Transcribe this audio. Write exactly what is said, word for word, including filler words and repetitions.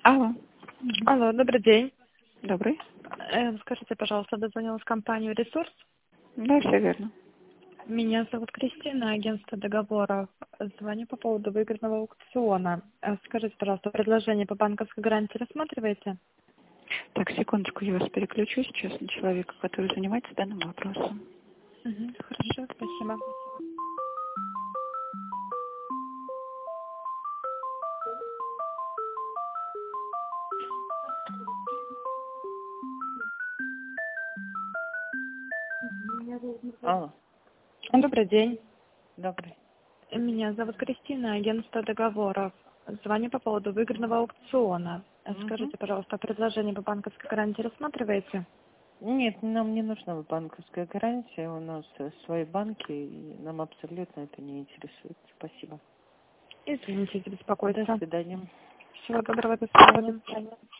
Алло. Алло, добрый день. Добрый. Э, Скажите, пожалуйста, дозвонилась в компанию «Ресурс». Да, все верно. Меня зовут Кристина, агентство договоров. Звоню по поводу выигранного аукциона. Э, Скажите, пожалуйста, предложение по банковской гарантии рассматриваете? Так, секундочку, я вас переключу сейчас на человека, который занимается данным вопросом. Угу, хорошо, спасибо. Алло, Добрый день. добрый. Меня зовут Кристина, агентство договоров. Звоню по поводу выигранного аукциона. Э, Мгм. Скажите, пожалуйста, предложение по банковской гарантии рассматриваете? Нет, нам не нужна банковская гарантия, у нас э, свои банки, и нам абсолютно это не интересует. Спасибо. Извините за До беспокойство. свидания. Всего доброго, до свидания.